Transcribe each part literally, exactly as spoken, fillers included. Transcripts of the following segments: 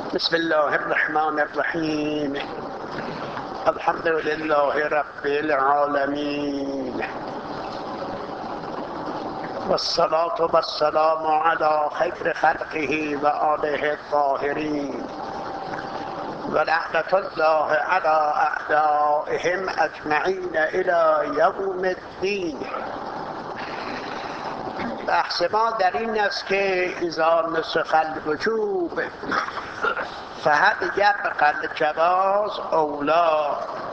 بسم الله الرحمن الرحیم. الحمد لله رب العالمین والصلاة والسلام على خیر خلقه و آله الطاهرین و لعنة الله على اعدائهم اجمعین الی یوم الدین. بحث ما در این است که اذا نسخ الوجوب فهل یبقى الجواز او لا.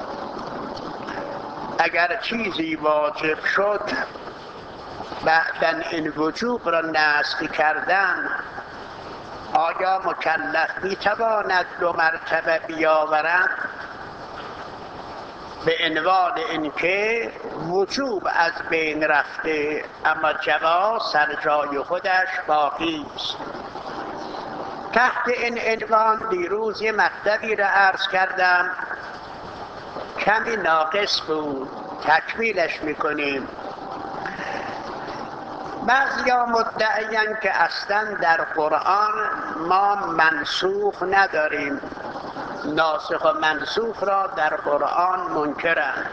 اگر چیزی واجب شد بعدن این وجوب را نسخ کردن، آیا مکلف میتواند دو مرتبه بیاورد؟ به عنوان اینکه وجوب از بین رفته اما جواز سر جای خودش باقی است. تحت این عنوان دیروز یه مطلبی را عرض کردم، کمی ناقص بود، تکمیلش میکنیم. بعضیا مدعیان که اصلا در قرآن ما منسوخ نداریم، ناسخ و منسوخ را در قرآن منکرند.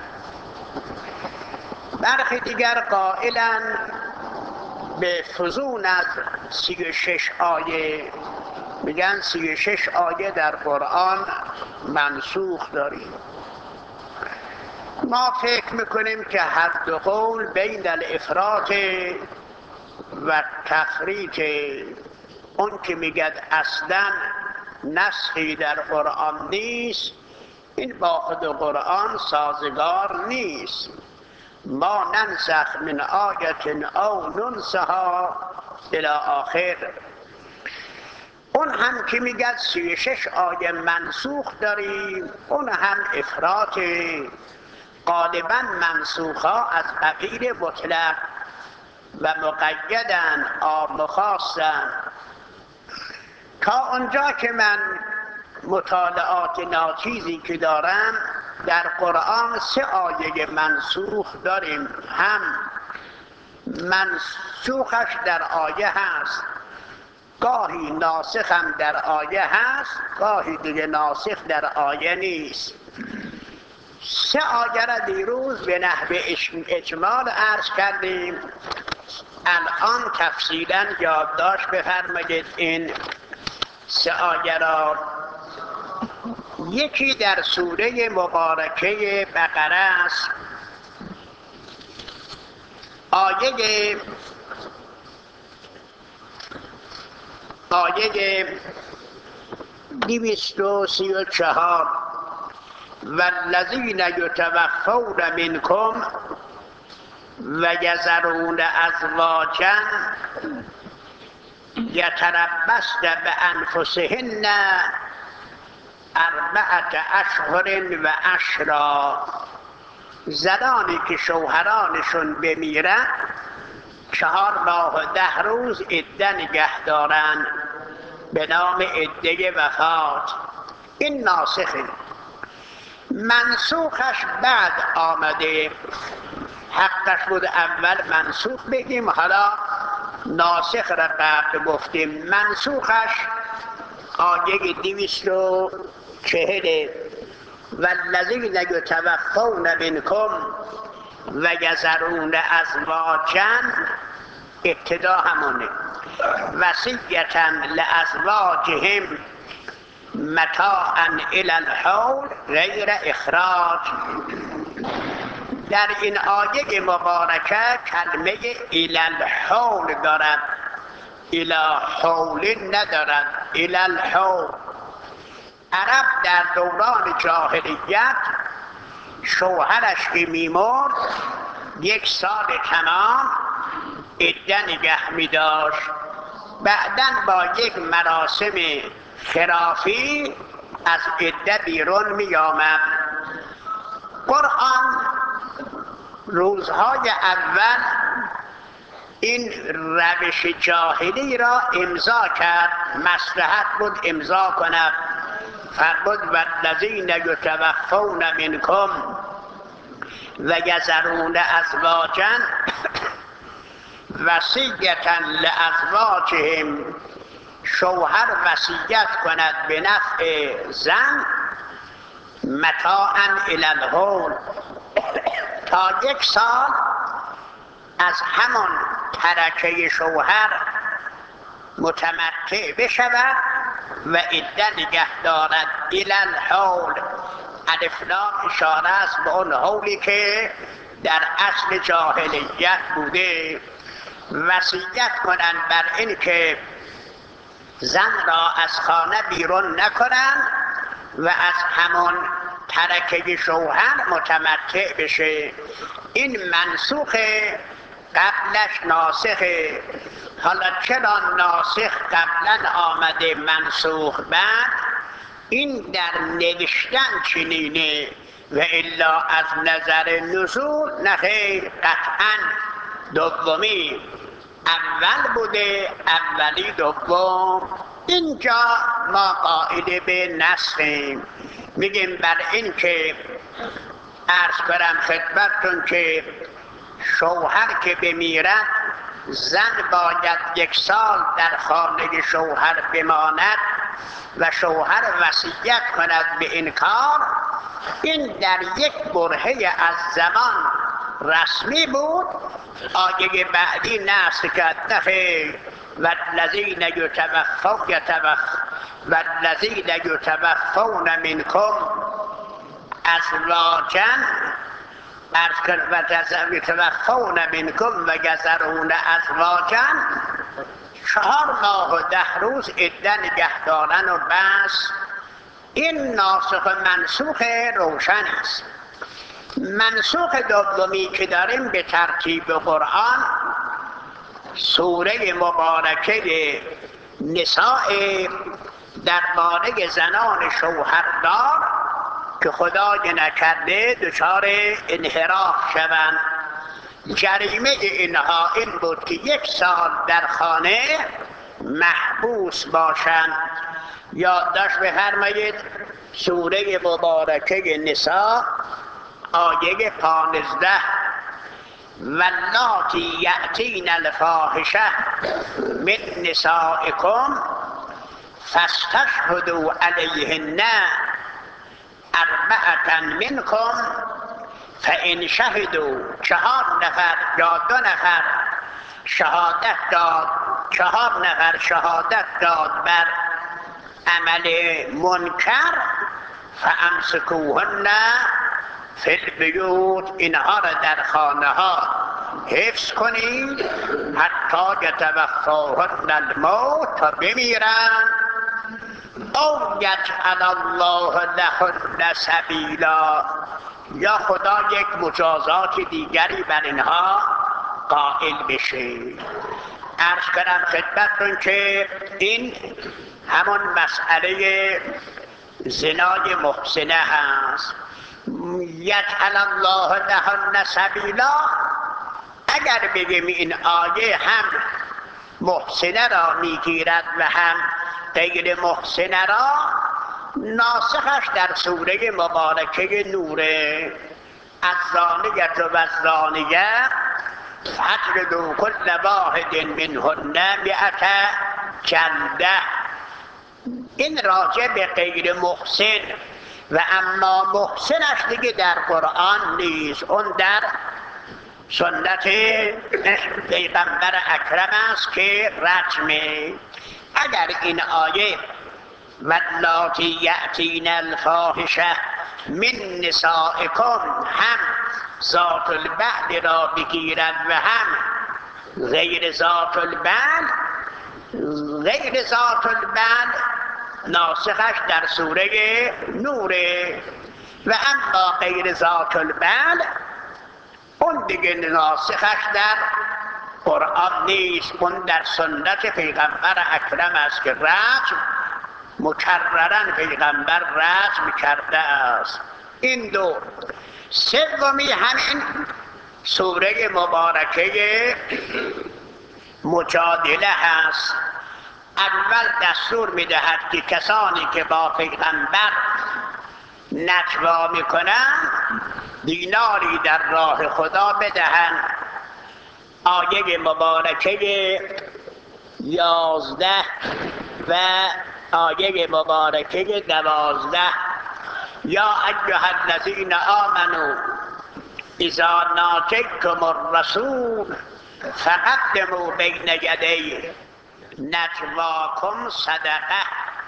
برخی دیگر قائلند به فزون از سی و شش آیه، میگن سی و شش آیه در قرآن منسوخ داریم. ما فکر میکنیم که هر دو قول بین الافراط و تفریط. اون که میگد اصلا نسخی در قرآن نیست، این با خود قرآن سازگار نیست. ما ننسخ من آیت او ننسها الی آخر. اون هم که میگد سی و شش آیه منسوخ داریم، اون هم افراط. غالبا منسوخ ها از قبیل مطلق و مقیدن، عام و خاصن. تا آنجا که من مطالعات ناچیزی که دارم، در قرآن سه آیه منسوخ داریم. هم منسوخش در آیه هست، گاهی ناسخ هم در آیه هست، گاهی دیگه ناسخ در آیه نیست. سه آیه را دیروز به نحو اجمال عرض کردیم. الان تفصیلا یادداشت بفرمایید این سه آیه را. یکی در سوره مبارکه بقره است، آیه آیه دویست و سی و چهار: والذین یتوفون منکم و یذرون ازواجا یتربصن بانفسهن اربعة اشهر و عشرا. زنانی که شوهرانشون بمیرن چهار ماه و ده روز عده نگه دارن به نام عده وفات. این ناسخه. منسوخش بعد آمده، حقش بود اول منسوخ بگیم، حالا ناسخ را قبل گفتیم. منسوخش آیه دویست و چهل: والذین یتوفون منکم و یذرون ازواجا، ابتدا همونه، وصیة لازواجهم متاعا الی الحول غیر اخراج. در این آیه مبارکه کلمه الی الحول دارد، الی حول ندارد، الی الحول. عرب در دوران جاهلیت شوهرش که میمرد یک سال تمام عده نگه میداشت، بعداً با یک مراسم خرافی از عده بیرون میآمد. قرآن روزهای اول این روش جاهلی را امضا کرد، مصلحت بود امضا کند. فرمود والذین یتوفون منکم و یذرون ازواجا وصیة لازواجهم شوهر وصیت کند به نفع زن متاعا الی الحول، تا یک سال از همان ترکه شوهر متمتع بشود و عده نگه دارد. الی الحول، الف لام اشاره است به اون حولی که در اصل جاهلیت بوده. وصیت کنند بر این که زن را از خانه بیرون نکنند و از همان ترکه شوهر متمتع بشه. این منسوخ، قبلش ناسخه. حالا چرا ناسخ قبلا آمده منسوخ بعد؟ این در نوشتن چنینه و الا از نظر نزول نخیر، قطعا دومی اول بوده، اولی دوم. اینجا ما قائل به نسخیم، میگیم بر این که عرض کنم خدمتتون که شوهر که بمیرد زن باید یک سال در خانه شوهر بماند و شوهر وصیت کند به این کار. این در یک برهه از زمان رسمی بود. آیه بعدی نسخ کرد نخیر والذین یتوفون والذین یتوفون منکم ازواجا یتوفون منکم و یذرون ازواجا، چهار ماه و ده روز عده نگه دارن و بس. این ناسخ منسوخ روشن است. منسوخ دومی که داریم به ترتیب قرآن سوره مبارکه نساء، درباره زنان شوهردار که خدای نکرده دچار انحراف شوند. جریمه اینها این بود که یک سال در خانه محبوس باشند. یادداشت بفرمایید سوره مبارکه نساء آیه پانزده، واللاتی یأتین الفاحشه من نسائکم فاستشهدوا علیهن اربعة منکم فان شهدوا، چهار نفر یا دو نفر شهادت داد، چهار نفر شهادت داد بر عمل منکر، فامسکوهن فی البیوت، اینها را در خانه ها حفظ کنید حتی یتوفاهن الموت، تا بمیرن. او یجعل الله لهن سبیلا، یا خدا یک مجازات دیگری بر اینها قائل بشه. عرض کنم خدمتتون که این همون مسئله زنای محسنه هست. یجعل الله لهن سبیلا، اگر بگیم این آیه هم محسنه را میگیرد و هم غیر محسنه را، ناسخش در سوره مبارکه نوره، الزانیة و الزانیه فاجلدوا کل واحد منهن مئة جلده. این راجع به غیر محسن و اما محسنش دیگه در قرآن نیست، اون در سنت پیغمبر اکرم است که رجمه. اگر این آیه واللاتی یأتین الفاحشه من نسائکم هم ذات البعل را بگیرد و هم غیر ذات البعل، غیر ذات البعل ناسخش در سوره نوره و اما غیر ذات البعل اون دیگه ناسخش در قرآن نیست، اون در سنت پیغمبر اکرم است که رجم مکررن پیغمبر رجم کرده است. این دو. سومی همین سوره مبارکه مجادله هست. اول دستور میدهد که کسانی که با پیغمبر نجوا میکنند دیناری در راه خدا بدهند. آیه مبارکه یازده و آیه مبارکه دوازده یا ایها الذین آمنوا اذا ناجیتم الرسول فقدموا بین یدی نجواکم صدقه.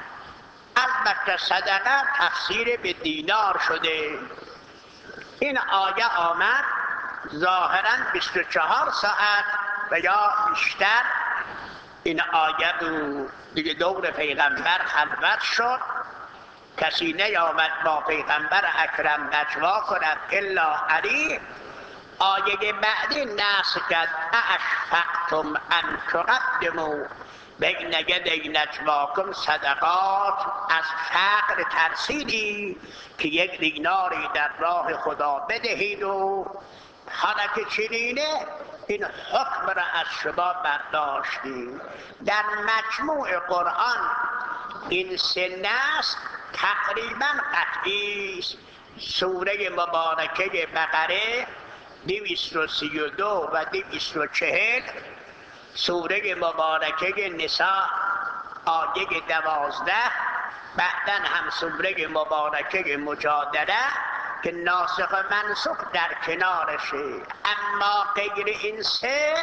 البته صدقه تفسیر به دینار شده. این آیه آمد ظاهرا بیست و چهار ساعت و یا بیشتر این آیه بود. دیگه دور پیغمبر خلوت شد، کسی نیامد با پیغمبر اکرم نجوا کند الا علی. آیه بعدی نسخ کرد اشفقتم ان تقدموا بین یدی نجواکم صدقات. از فقر ترسیدی که یک دیناری در راه خدا بدهید و حالا که چنینه این حکم را از شما برداشتیم. در مجموع قرآن این سه نسخ تقریبا قطعی است. سوره مبارکه بقره دویست و سی و دو و دویست و چهل، سوره مبارکه نساء آیه دوازده، بعدن هم سوره مبارکه مجادله که ناسخ و منسوخ در کنارشه. اما غیر این سه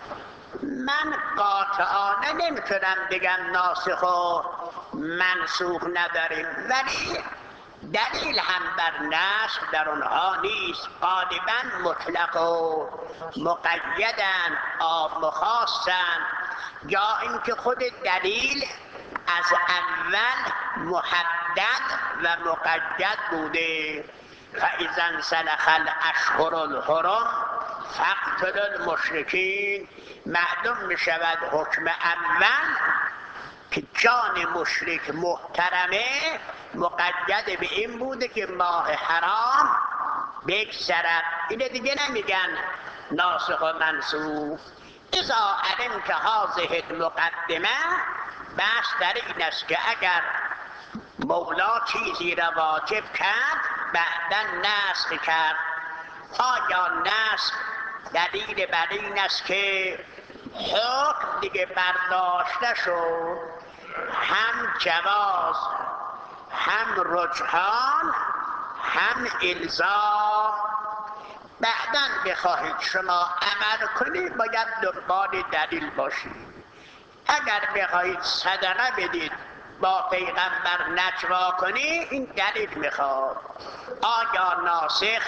من قاطعانه نمیتونم بگم ناسخ و منسوخ نداریم، ولی دلیل هم بر نسخ در اونها نیست. غالبا مطلق و مقیدن، عام و خاصن، یا اینکه خود دلیل از اول محدد و مقید بوده. فاذا انسلخ الاشهر الحرم فاقتلوا المشرکین. معلوم می شود حکم اول که جان مشرک محترمه مقید به این بوده که ماه حرام بگذرد. اینه دیگه نمیگن ناسخ و منسوخ. اذا علمت هذه المقدمه، بحث در این است که اگر مولا چیزی را واجب کرد بعدا نسخ کرد، آیا نسخ دلیل بر این است که حکم دیگه برداشته شد؟ هم جواز، هم رجحان، هم الزام. بعدا بخواهید شما عمل کنید باید دنبال دلیل باشید. اگر بخواهید صدقه بدید با پیغمبر نجوا کنید این دلیل میخواد. آیا ناسخ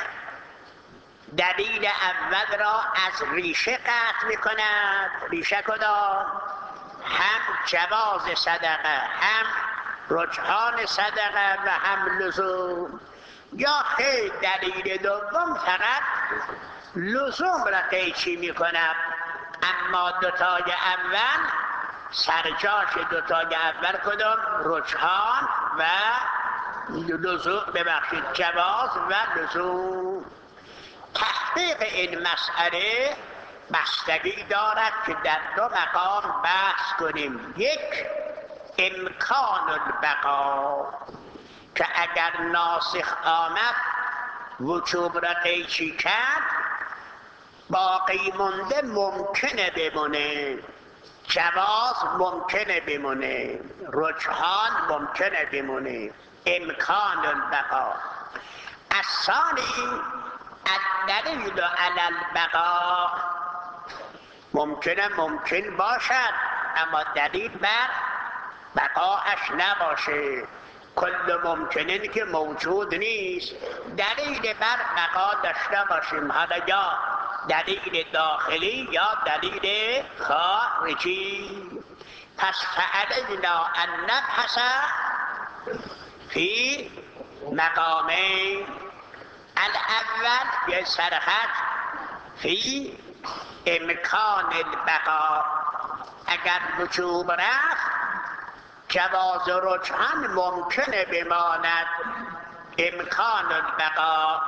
دلیل اول را از ریشه قطع میکند؟ ریشه کدام؟ هم جواز صدقه، هم رجحان صدقه و هم لزوم. یا خیر دلیل دوم فقط لزوم را قیچی میکند، اما دوتای اول سرجاش دوتای اول کدام؟ رجحان و لزوم، ببخشید جواز و لزوم. تحقیق این مسئله بستگی دارد که در دو مقام بحث کنیم. یک، امکان البقا، که اگر ناسخ آمد وجوب را قیچی کرد، باقی مونده ممکنه بمونه، جواز ممکنه بمونه، رجحان ممکنه بمونه. امکان البقا. الثانی الدلیل علی البقا. ممکنه ممکن باشد اما دلیل بر بقاش نباشه. کل ممکنه که موجود نیست، دلیل بر بقا داشته باشیم، حالا یا دلیل داخلی یا دلیل خارجی. پس فعلینا ان نبحث فی مقامین. الاول به سرخط فی امکان البقا. اگر وجوب رفت جواز رجحان ممکنه بماند، امکان البقا.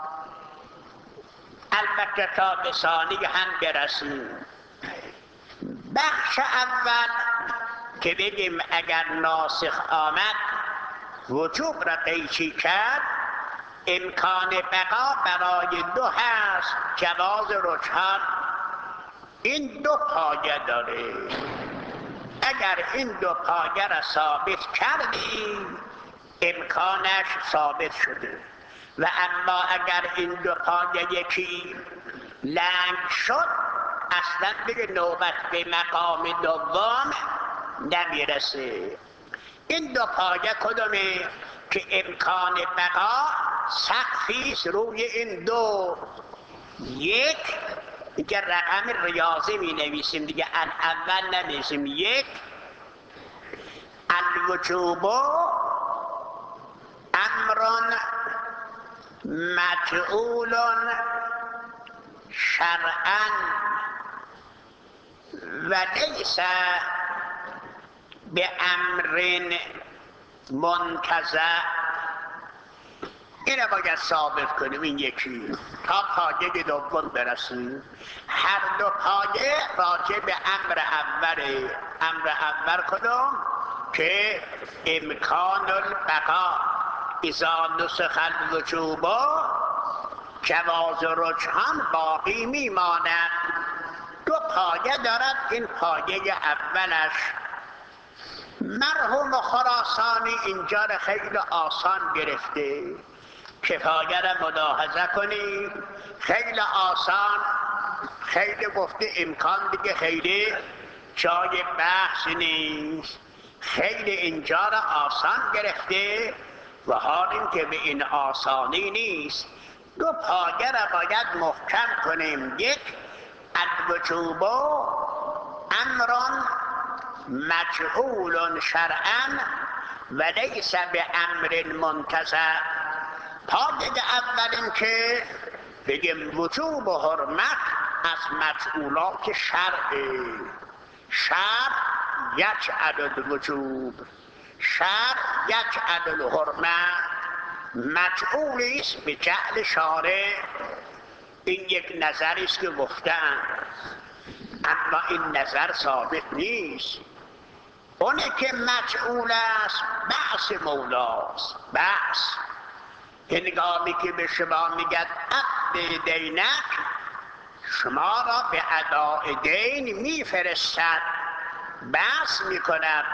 البته تا به ثانی هم برسیم. بخش اول که بگیم اگر ناسخ آمد وجوب را قیچی کرد، امکان بقا برای دو هست، جواز رجحان. این دو پایه داره. اگر این دو پایه را ثابت کردی امکانش ثابت شده و اما اگر این دو پایه یکی لنگ شد اصلا به نوبت به مقام دوم نمیرسه. این دو پایه کدومه که امکان بقا سقفیست روی این دو. یک دیگه رقم ریاضی می نویسیم دیگه، اول نویسیم. یک الوجوب امر مجعول شرعا و لیس به امر منتزع. اینو باید ثابت کنیم. این یکی تا پایه دوم برسیم. هر دو پایه راجع به امر اوله. امر اول کدوم؟ که امکان البقا اذا نسخ الوجوب جواز رجحان باقی میماند. دو پایه دارد. این پایه اولش مرحوم خراسانی اینجا را خیلی آسان گرفته. کفایه را ملاحظه کنید، خیلی آسان، خیلی گفته امکان دیگه خیلی جای بحث نیست. خیلی اینجا را آسان گرفته و حال این که به این آسانی نیست. دو پایه را باید محکم کنیم. یک الوجوب امر مجعول شرعا و لیس به امر منتزع. پایه اول این که بگیم وجوب و حرمت از مجعولات شرع. شرع یجعل الوجوب، شرع یجعل الحرمت، مجعولی است به جعل شارع. این یک نظری است که گفتن، اما این نظر ثابت نیست. اونه که مجعول است بحث مولاست. بحث هنگامی که به شما میگد عقد دینک، شما را به اداء دین میفرستد، بحث میکند.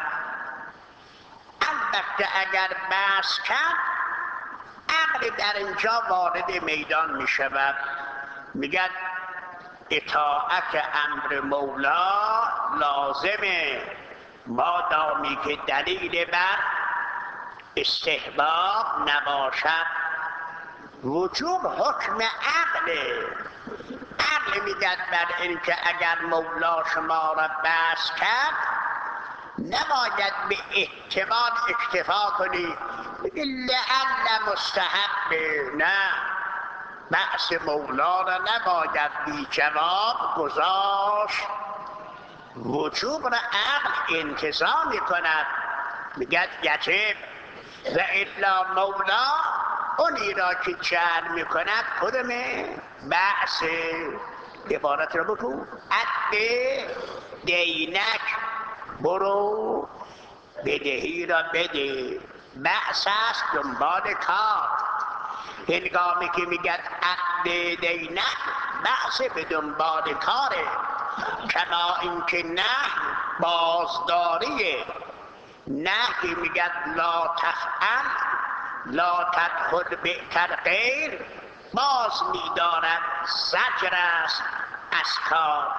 البته اگر بحث کرد عقل در اینجا وارد میدان میشود. میگد اطاعت امر مولا لازمه مادامی که دلیل بر استحباب نباشد. وجوب حکم عقله. عقل میگد بر این که اگر مولا شما را بحث کرد نباید به احتمال اکتفا کنی بگی لعل مستحب. نه، بحث مولا را نباید بی جواب گذاشت. وجوب را عقل انتزاع میکند، میگد یجب. و الا مولا اونی را که جعل میکند کدومه؟ بحث. عبارت را بکن عقد دینک، برو بدهی را بده. بحث است دنبال کار. هنگامی که میگد عقد دینک بحث به دنبال کاره. کما اینکه نه بازداریه. نه میگد لا تفعل لا تدخل بئتر غیر، باز میدارد زجر است از کار.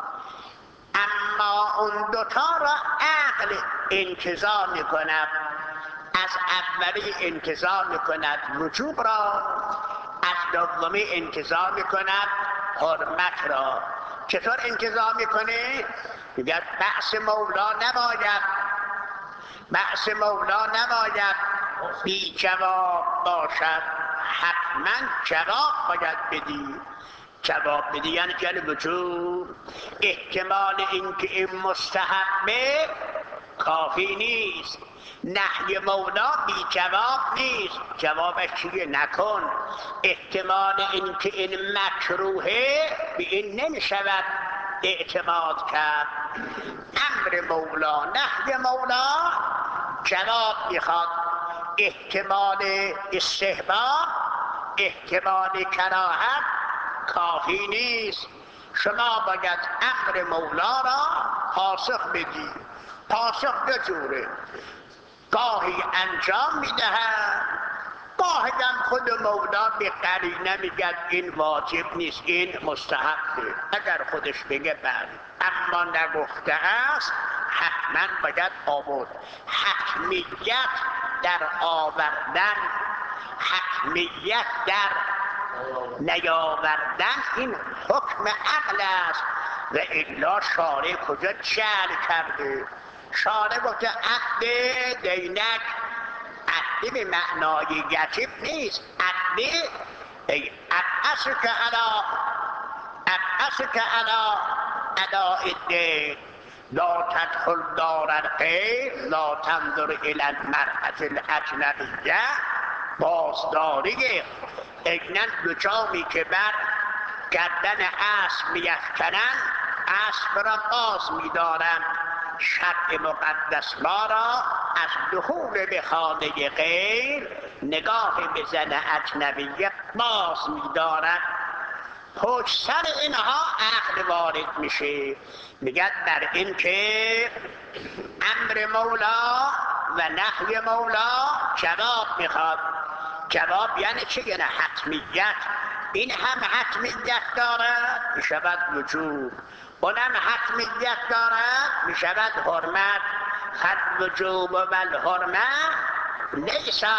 اما اون دوتا را عقل انتزاع میکند. از اولی انتزاع میکند وجوب را، از دومی انتزاع میکند حرمت را. چطور انتزاع میکنه؟ میگه بحث مولا نباید بحث مولا نباید بی جواب باشد. حتما جواب باید بدی. جواب بدی یعنی جل وجوب. احتمال اینکه این مستحبه کافی نیست. نهی مولا بی جواب نیست. جوابش چیه؟ نکن. احتمال اینکه این مکروهه به این نمیشود اعتماد کرد. امر مولا نهی مولا جواب میخواد. احتمال استحباب احتمال کراهت کافی نیست. شما باید امر مولا را پاسخ بدی. پاسخ دو جوره، گاهی انجام میدهد، گاهی هم خود مولا به قرینه میگد این واجب نیست، این مستحبه. اگر خودش بگه بله، اما نگفته است حتما باید آورد. حتمیت در آوردن، حتمیت در نیاوردن این حکم عقل است و الا شارع کجا جعل کرده؟ شارع گفته عقد دینک، عقد به معنای یجب نیست، عقد ای ابعثک علی ابعثک علی اداء الدین، لا تدخل دار الغیر، لا تنظر الی المرأة الاجنبیه. بازداری اینن دو جامی که بر گردن اسب میفکنند، اسب را باز میدارند. شرع مقدس ما را از دخول به خانه غیر، نگاه به زن اجنبیه باز میدارد. پشت سر اینها عقل وارد میشه، میگد بر این که امر مولا و نهی مولا جواب میخواد. جواب یعنی چه؟ یعنی حتمیت. این هم حتمیت دارد میشود وجوب، اونم حتمیت دارد میشود حرمت. خد وجوب و الحرمه لیسا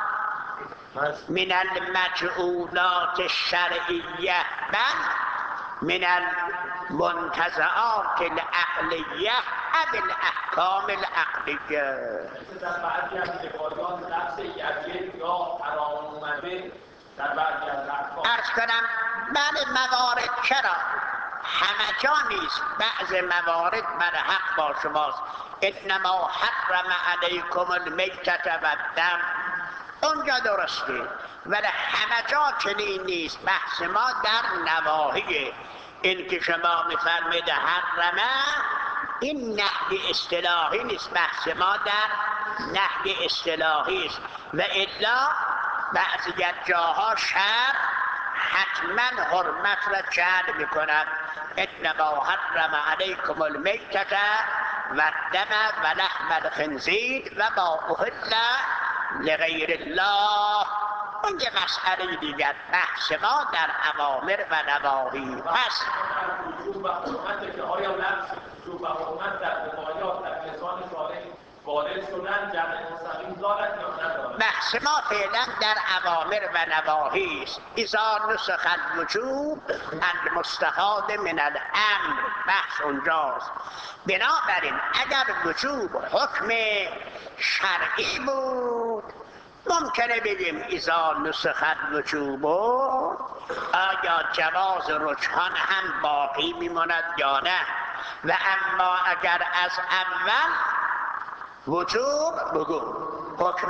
من المجعولات الشرعیه بل من المنتزعات العقلیه او الاحکام العقلیه. در بعضی از روایات لفظ یجب یا حرام اومده در بعضی از احکام. عرض کنم بله موارد، چرا همه جا نیست، بعض موارد بر حق با شماست. انما حرم علیکم المیتة و الدم، اونجا درسته، ولی همه جا چنین نیست. بحث ما در نواهی. این که شما میفرمید حرمه، این نهی اصطلاحی نیست، بحث ما در نهی اصطلاحی است. و الا بعضی از جاها شرع حتما حرمت را جعل میکند. انما حرم علیکم المیتة و الدم و لحم الخنزیر و ما اهل لغیر الله. اون یه مسئله دیگر. بحث ما در اوامر و نواهی هست. وجوب و حرمت که آیا لفظ وجوب و حرمت در روایات در لسان شارع وارد شدن جمع مستقیم دارد یا ندارد؟ بحث ما فعلا در اوامر و نواهی است. اذا نسخ الوجوب المستفاد من الامر، بحث اونجاست. بنابراین اگر وجوب حکم شرعی بود ممکنه بگیم اذا نسخ الوجوب، آیا جواز رجحان هم باقی میماند یا نه. و اما اگر از اول وجوب بگو حکم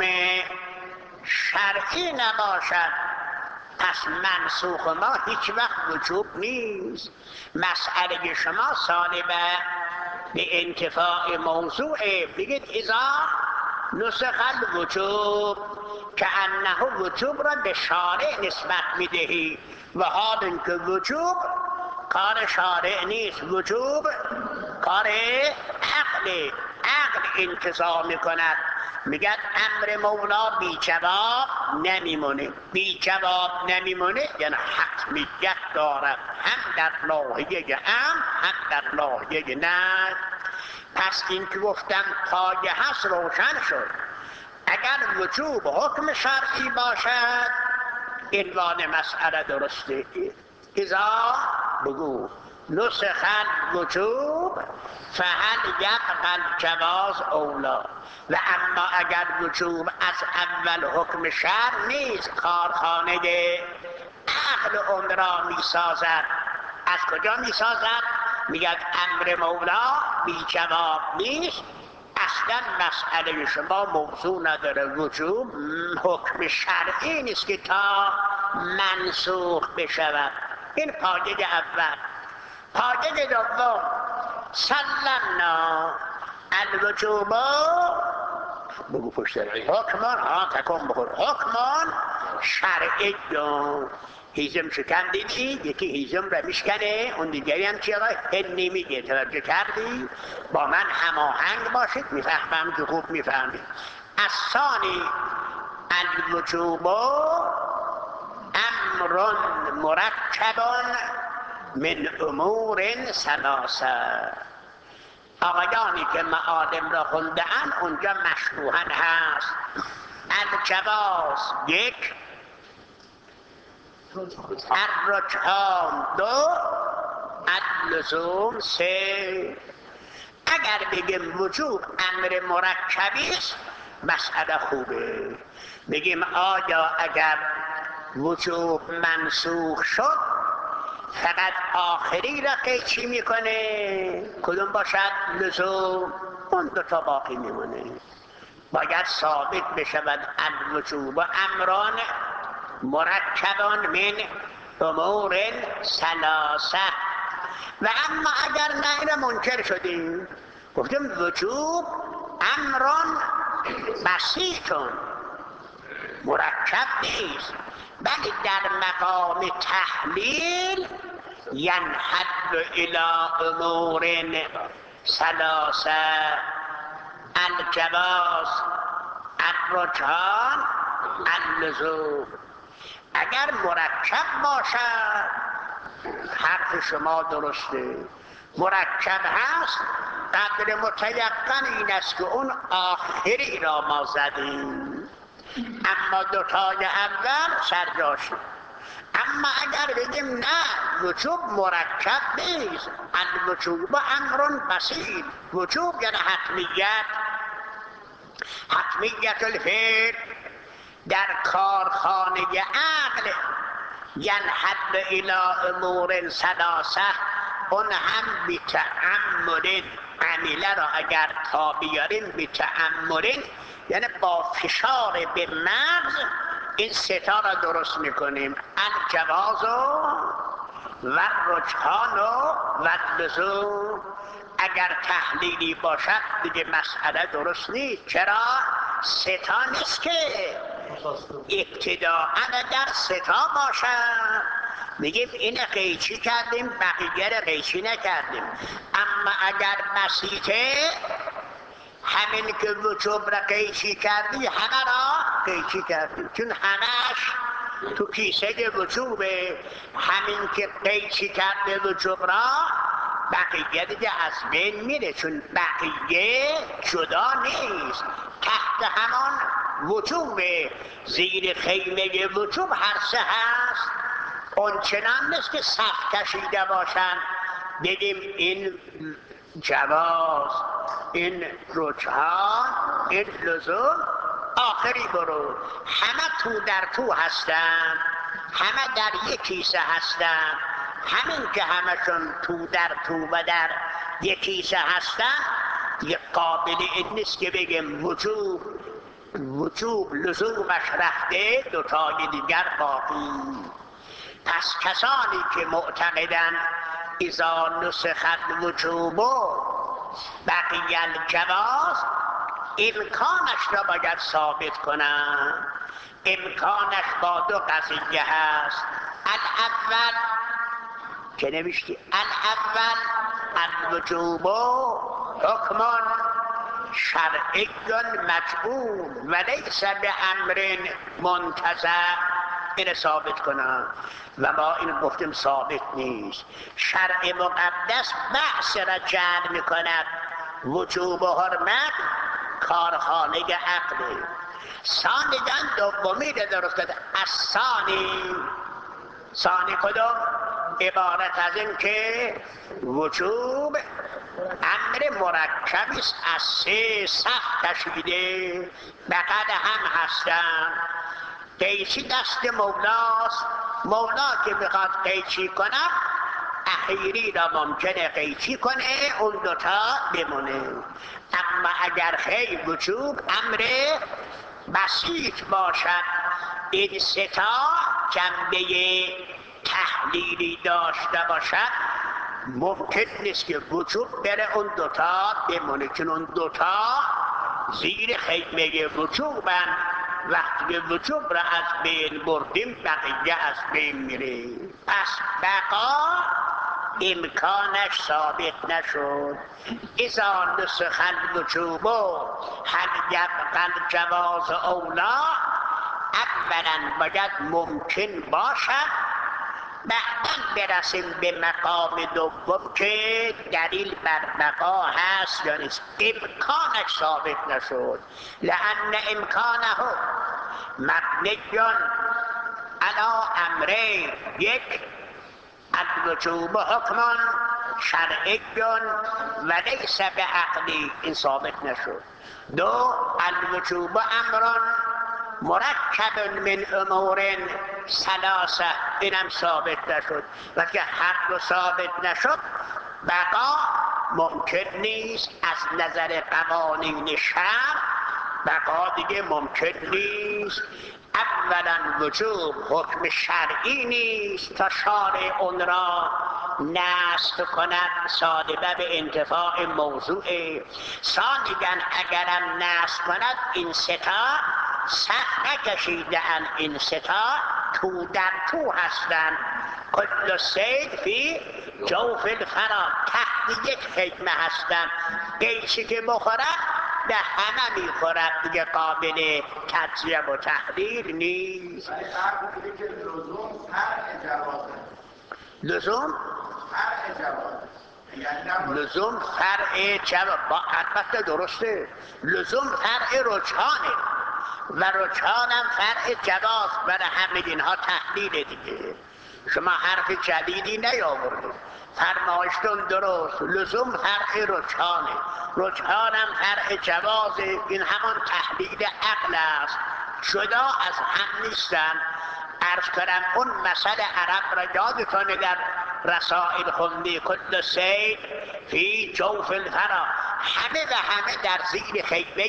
شرعی نباشد، پس منسوخ ما هیچ وقت وجوب نیست. مسئله شما سالبه به انتفاع موضوع. بگید اذا نسخ الوجوب که انه وجوب را به شارع نسبت میدهی، و حال اینکه وجوب کار شارع نیست، وجوب کار عقل. عقل انتظار میکند. میگن امر مولا بی جواب نمیمونه. بی جواب نمیمونه یعنی حتمیت دارد، هم در ناحیه ام هم در ناحیه نه. پس این که گفتم پایه هست روشن شد. اگر وجوب حکم شرعی باشد عنوان مسئله درسته. اذا بگو نسخ الوجوب فهل یبقى الجواز اولا. و اما اگر وجوب از اول حکم شرع نیست، کارخانه عقل اون را می سازد. از کجا می سازد؟ میگد امر مولا بی جواب نیست، اصلا مسئله شما موضوع نداره. وجوب حکم شرعی نیست که تا منسوخ بشود. این پایه اول. پایه دوم سلمنا الوجوب بگو پشت شرعی حکمان ها تکن بخور حکمان شرعی. هیزم شکن دیدی؟ یکی هیزم را میشکنه، اون دیگری هم چی آقای هنی میگه. توجه کردی؟ با من هماهنگ باشید، میفهمم که خوب میفهمید. الثانی الوجوب امر مرکب من امور ثلاثه. آقایانی که معالم را خونده‌اند اونجا مشروحاً هست الجواز یک، الرجحان دو، اللزوم سه. اگر بگیم وجوب امر مرکبی است مسئله خوبه. بگیم آیا اگر وجوب منسوخ شد فقط آخری را قیچی میکنه، کدوم باشد؟ لزوم. اون دو تا باقی میمونه. باید ثابت بشود الوجوب و امران مرکبان من امور ثلاثه. و اما اگر نه اینو منکر شدیم، گفتیم وجوب امران بسیطون مرکب نیست، ولی در مقام تحلیل ینحل الی امور ثلاثه الجواز الرجحان اللزوم. اگر مرکب باشد حرف شما درسته، مرکب هست قدر متیقن این است که اون آخری را ما زدیم، اما دوتای اول سرجاشه. اما اگر بگیم نه وجوب مرکب نیست، الوجوب امر بسیط، وجوب یعنی حتمیت، حتمیت الفعل در کارخانه عقل ینحل الی امور ثلاثه، اون هم بی تأمل عمیله را اگر تا بیاریم بی تأمل یعنی با فشار به مغز این ستا را درست میکنیم. الجواز و الرجحان و اللزوم. اگر تحلیلی باشد دیگه مسئله درست نیست. چرا؟ ستا نیست که ابتداء اگر ستا باشد میگیم این قیچی کردیم بقیه را قیچی نکردیم. اما اگر بسیطه همین که وجوب را قیچی کردی همه را قیچی کردی، چون همش تو کیسه وجوبه. همین که قیچی کرده وجوب را بقیه دیگه از بین میره، چون بقیه جدا نیست، تحت همان وجوبه، زیر خیمه وجوب هر سه هست. اون چنان نیست که صف کشیده باشن بگیم این جواز، این رجحان، این لزوم، آخری برو. همه تو در تو هستن، همه در یک کیسه هستن. همین که همشون تو در تو و در یک کیسه هستن دیگه قابل این نیست که بگیم وجوب وجوب لزومش رفته دوتای دیگر باقی. پس کسانی که معتقدن اذا نسخ الوجوب بقی الجواز امکانش را باید ثابت کنن. امکانش با دو قضیه هست. الاول که نوشتی الاول الوجوب حکمان شرعی مجبور و لیس به امر منتزع. این ثابت کنن و ما این گفتیم ثابت نیست. شرع مقدس بحث را جمع میکند. وجوب و حرمت کارخانه عقله. ثانیاً دومی را درست کرد. الثانی ثانی کدوم؟ عبارت از این که وجوب امر مرکبی است، از سه صف کشیده بقد هم هستن. قیچی دست مولاست. مولا که میخواد قیچی کنه اخیری را ممکنه قیچی کنه، اون دوتا بمونه. اما اگر خیلی وجوب امر بسیط باشد، این ستا جنبه تحلیلی داشته باشد، ممکن نیست که وجوب بره اون دوتا بمونه، چون اون دوتا زیر خیمه وجوبن. وقتی وجوب را از بین بردیم بقیه از بین میره. پس بقا امکانش ثابت نشد. اذا نسخ الوجوب هل یبقى الجواز اولا، اولا باید ممکن باشد، بعدا برسیم به مقام دوم که دلیل بر بقا هست یا نیست. امکانش ثابت نشد، لأن امکانه مبنیون علی امرین، یک الوجوب حکم شرعی و لیس بعقلی، این ثابت نشد. دو الوجوب امر مرکب من امور ثلاثه، اینم ثابت نشد. وقتی هر دو ثابت نشد بقا ممکن نیست. از نظر قوانین شرع بقا دیگه ممکن نیست. اولا وجوب حکم شرعی نیست تا شارع اون را نسخ کند، صادبه به انتفاع موضوع. ثانیاً اگرم نسخ کند این ستا صف نکشیدن، این ستا تو در تو هستن. کل صید فی جوف الفرا، تحت یک خیمه هستن. قیچی که بخورد به همه میخورد، دیگه قابل تجزیه و تحلیل نیست. ولی فرق می‌کنه که لزوم فرع جوازه. لزوم فرع جوازه، لزوم فرع جواز، با البته درسته. لزوم فرع رجحانه و رجحانم فرع جواز، برای همه اینها تحلیل دیگه. شما حرف جدیدی نیاوردید، فرمایشتون درست. لزوم فرع رجحانه، رجحانم فرع جوازه، این همان تحلیل عقل است. جدا از هم نیستن. عرض کنم اون مسئله عرب را یادتون در رسائل خوندی، کل صید فی جوف الفرا، همه و همه در زیر خیمه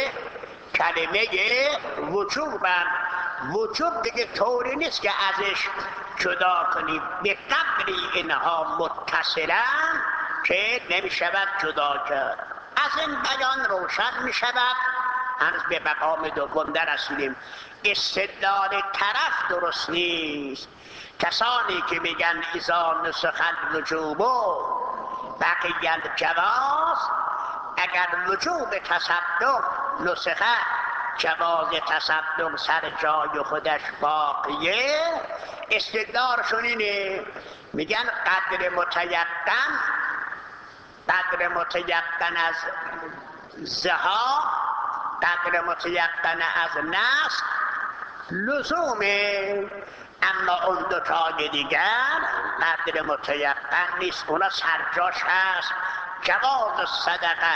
کلمه وجوبن. وجوب دیگه طوری نیست که ازش جدا کنیم، به قدری اینها متصلن که نمی شود جدا کرد. از این بیان روشن می شود. هنوز به مقام دوم دررسیدیم. استدلال طرف درست نیست. کسانی که میگن اذا نسخ الوجوب بقی الجواز، اگر وجوب تصدق نسخه جواز تصدق سر جای خودش باقیه، استدلالشون اینه، میگن قدر متیقن قدر متیقن از زها، قدر متیقن از نسخ لزومه، اما اون دو تای دیگر قدر متیقن نیست، اونا سرجاش هست. جواز صدقه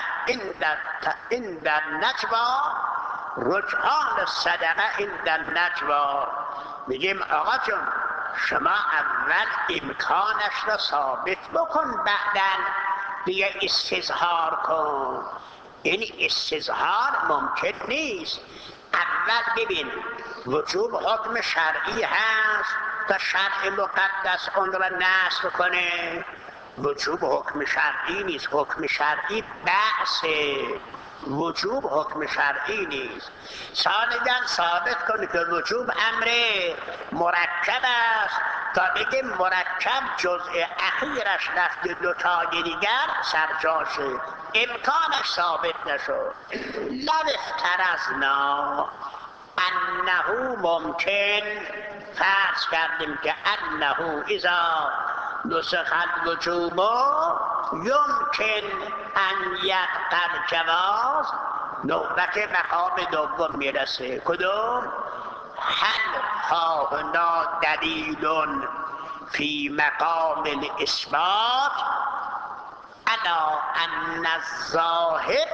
عند النجوا، رجحان صدقه عند النجوا. میگیم آقا جون شما اول امکانش را ثابت بکن، بعدن بیا استظهار کن. این استظهار ممکن نیست. اول ببین وجوب حکم شرعی هست تا شرع مقدس اون را نسخ کنه. وجوب حکم شرعی نیست، حکم شرعی بحثه، وجوب حکم شرعی نیست. ثانیاً ثابت کنه که وجوب امر مرکب است، تا بگه مرکب جزء اخیرش رفت دو تای دیگر سرجاشه. امکانش ثابت نشد. لو افترضنا انه ممکن، فرض کردیم که انه اذا نسخ الوجوب یمکن ان یبقى الجواز، نوبت مقام دوم میرسه. کدوم؟ هل ها هنا دلیل فی مقام الاثبات الا ان الظاهر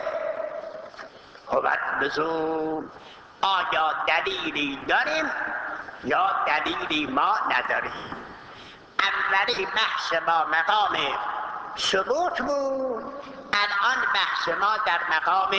هو اللزوم. آیا دلیلی داریم یا دلیلی ما نداریم؟ اولی بحث ما مقام ثبوت بود، الان بحث ما در مقام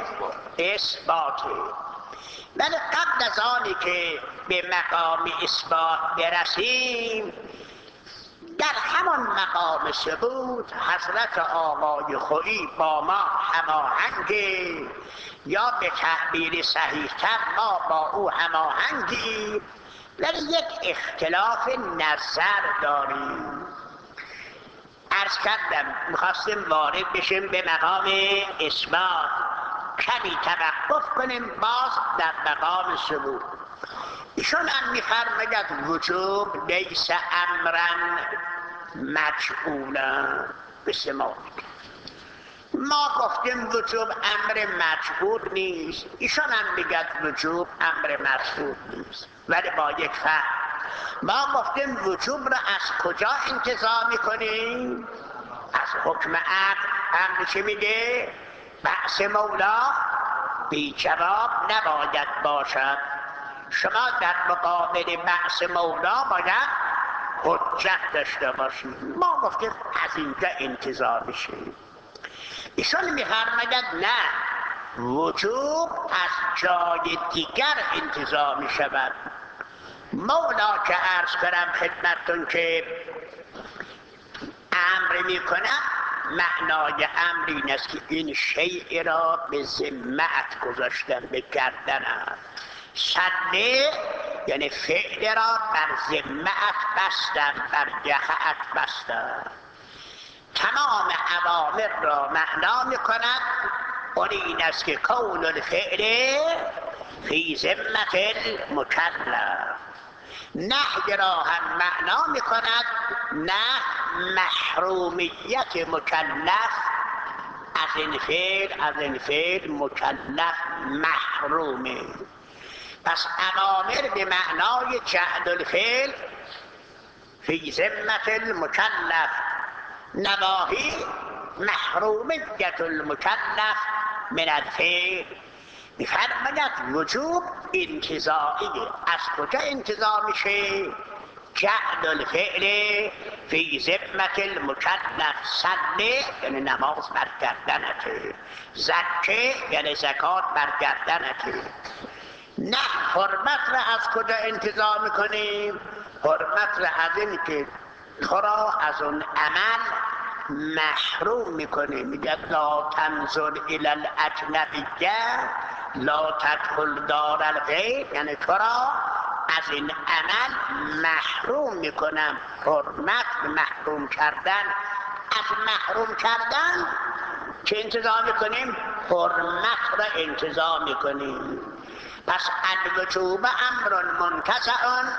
اثباته. ولی قبل از آنی که به مقام اثبات برسیم در همان مقام ثبوت حضرت آقای خویی با ما هماهنگه، یا به تعبیر صحیح‌تر ما با او هماهنگیم، ولی یک اختلاف نظر داریم. عرض کردم میخواستیم وارد بشیم به مقام اثبات، کمی توقف کنیم باز در مقام ثبوت. ایشون هم میفرماید وجوب لیس امرا مجهولا مثل ما ما گفتیم وجوب امر مجهول نیست، ایشون هم میگد وجوب امر مجهول نیست، ولی با یک فرق. ما گفتیم وجوب را از کجا انتزاع میکنیم؟ از حکم عقل. امر چی میگه؟ بحث مولا بی جواب نباید باشد. شما در مقابل بحث مولا باید حجت داشته باشید. ما گفتیم از اینجا انتزاع میشه. ایشون میفرماید نه، وجوب از جای دیگر انتزاع میشود. مولا که عرض کنم خدمتتون که امر میکنه، معنای امر این است که این شیء را به ذمه‌ات گذاشتن، به گردنت. صله یعنی فعل را بر ذمه‌ات بستن، بر یقه‌ات بستن. تمام اوامر را معنا میکند، اون این است که کون الفعل فی ذمة المکلف. نهی را هم معنا میکند، نه محرومیت مکلف از این فعل، از این فعل مکلف محرومه. پس اوامر به معنای جعل الفعل فی ذمة المکلف، نواهی محرومیت المکلف من الفعل. میفرماید وجوب انتزاعی. از کجا انتزاع میشه؟ جعل الفعل فی ذمة المکلف. صله یعنی نماز بر گردنته، زکه یعنی زکات بر گردنته. نه حرمت را از کجا انتزاع میکنیم؟ حرمت را از این که تو را از اون عمل محروم میکنه. میگه لا تنظر الی الاجنبیه لا تدخل دار الغیر، یعنی تو را از این عمل محروم میکنم. حرمت محروم کردن، از محروم کردن چه انتزاع میکنیم؟ حرمت را انتزاع میکنیم. پس الوجوب امر منتزع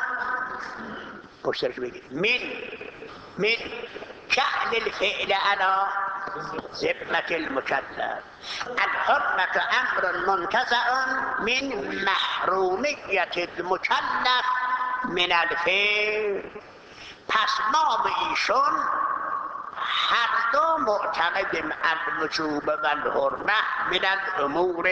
پشترش بگید من من جعل الفعل على ذمة المكلف. الحرمة امر منتزع من محرومیت المکلف من الفعل. پس ما به ایشون هر دو معتقدیم الوجوب و الحرمه من الامور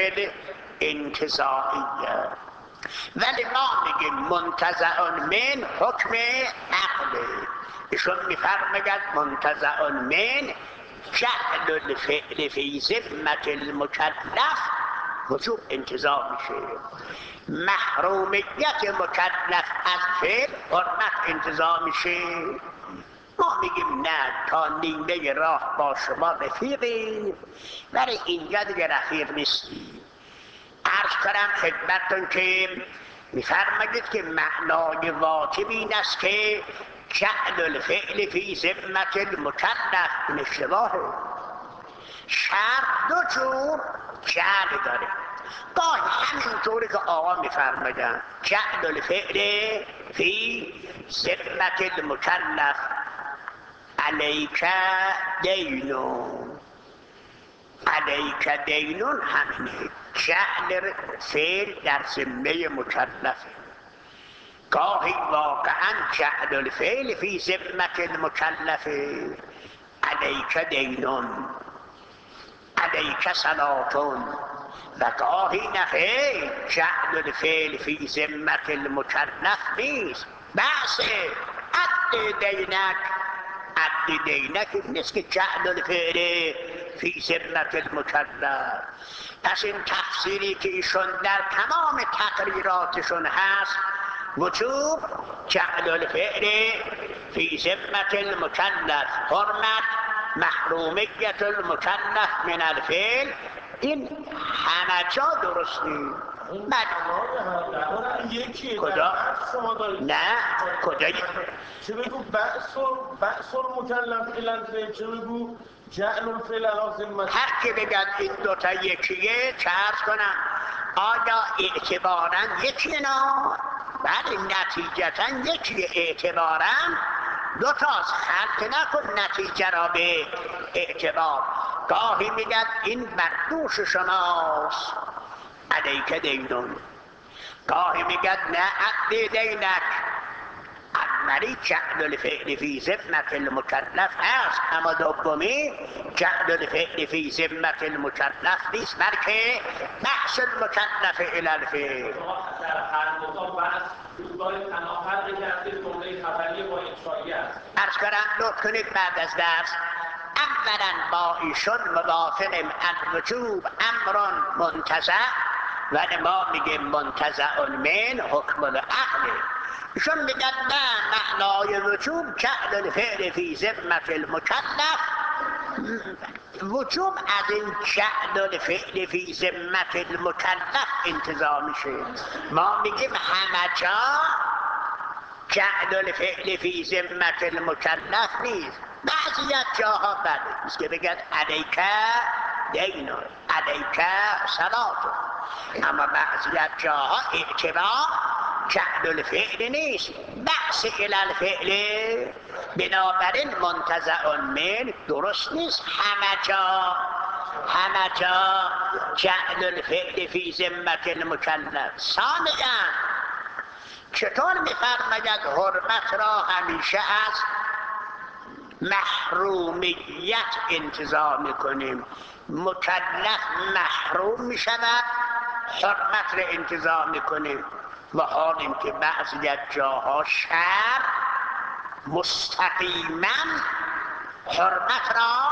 انتزاعیه، ولی ما میگیم منتزع من حکم عقله. ایشون میفرماید منتزع من جعل الفعل فی ذمة المکلف، وجوب انتزاع میشه. محرومیت مکلف از فعل، حرمت انتزاع میشه. ما میگیم نه، تا نیمه راه با شما رفیقیم، ولی اینجا دیگه رفیق نیستیم. عرض کنم خدمتتون که میفرمایید که معنای واجب این است که جعل الفعل فی ذمة المکلف. این اشتباهه. شرط دو جور جعل داره. گاهی همینطوری که آقا میفرمایند جعل الفعل فی ذمة المکلف علیک دینون. علیک دینون همینه، جعل فعل در ذمه مکلفه. گاهی واقعا جعل الفعل فی ذمة المکلف علیک دینون علیک صلاتون، و گاهی نخیر جعل الفعل فی ذمة المکلف نیست. بحث عد دینک، عد دینک نیست که جعل الفعل فی ذمة المکلف. پس این تفسیری که ایشون در تمام تقریراتشون هست، وجوب جعل الفعل فی ذمت المکلف، حرمت محرومیت المکلف من الفعل. این همه جا درست نیست. یکی کجا؟ شما دارید نه کجا؟ چه بگو بأس و بأس المکلف الالفعل، چه بگو جعل الفعل لازم. هر که بگد این دوتا یکیه چه عرض کنم؟ آیا اعتبارا یکیه؟ نه بله نتیجتا یکیه، اعتبارا دوتاست. خلط نکن نتیجه را به اعتبار. گاهی میگد این بر دوش شماست علیک دینون، گاهی میگد نه عقد دینک. اولی جعل الفعل فی ذمت المکلف هست، اما دومی جعل الفعل فی ذمت المکلف نیست، بلکه بحث المکلف الی الفعل. در هر دو تا بحث روزگاه تنها فرقی که از جمله خبری با انشایی است. عرض کنم لطف کنید بعد از درس اولا با ایشون موافقیم الوجوب امر منتزع، ولی ما میگیم منتزع من حکم العقل. ایشون میگن نه معنای وجوب جعل الفعل فی ذمت المکلف، وجوب از این جعل الفعل فی ذمت المکلف انتزاع میشه. ما میگیم همه جا جعل الفعل فی ذمت المکلف نیست. بعضی از جاها بله است که بگن علیک دینون علیک صلاتون، اما بعضی از جاها اعتبار جعل الفعل نیست، بحث الی الفعل. بنابراین منتزع من درست نیست همه جا، همه جا جعل الفعل فی ذمت المکلف. ثانیاً چطور می‌فرماید حرمت را همیشه از محرومیت انتزاع میکنیم؟ مکلف محروم میشود، حرمت را انتزاع میکنیم، و حال اینکه بعضی از جاها شرع مستقیما حرمت را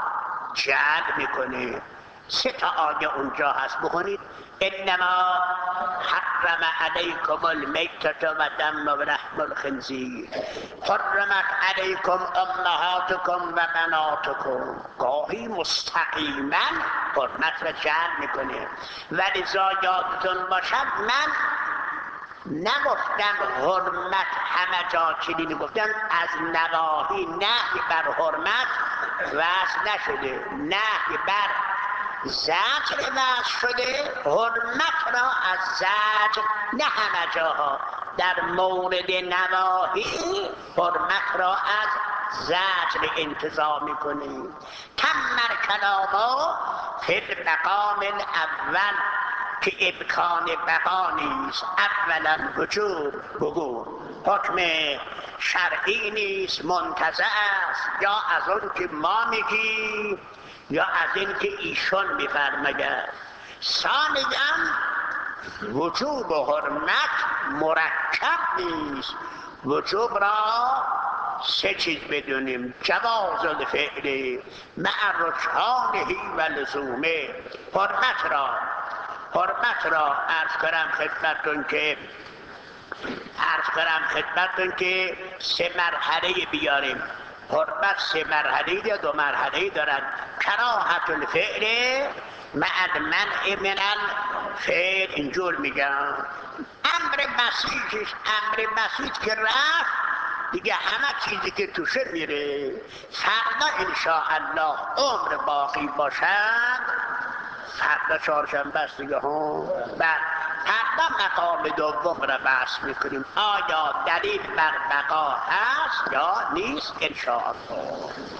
جلب میکنه. سه تا آیه اونجا هست بخونید. انما حرم علیکم المیتة و دم و لحم الخنزیر، حرمت علیکم امهاتکم و بناتکم. گاهی مستقیما حرمت را جلب میکنه. ولذا یادتون باشد من نگفتم حرمت همه جا چنین، گفتم از نواهی نهی بر حرمت وضع نشده، نهی بر زجر وضع شده. حرمت را از زجر نه همه جاها، در مورد نواهی حرمت را از زجر انتزاع میکنیم. تمر کلاما فی المقام الاول که امکان بقا نیست. اولا وجوب بگو حکم شرعی نیست، منتزع است، یا از اون که ما میگیم یا از این که ایشون میفرماید. ثانیاً وجوب و حرمت مرکب نیست. وجوب را سه چیز بدونیم: جواز الفعل مع رجحانه و لزومه. حرمت را حرمت را عرض کنم خدمتتون که عرض کنم خدمتتون که سه مرحله بیاریم. حرمت سه مرحله یا دو مرحله دارد. کراهت الفعل مع المنع من الفعل، اینجور میگم. امر بسیطش امر بسیط که رفت دیگه همه چیزی که توشه میره. فردا انشاءالله عمر باقی باشد، فردا چهارشنبه است دیگه ها، بعد فردا مقام دوم را بحث میکنیم. آیا دلیل بر بقا هست یا نیست؟ انشاءالله.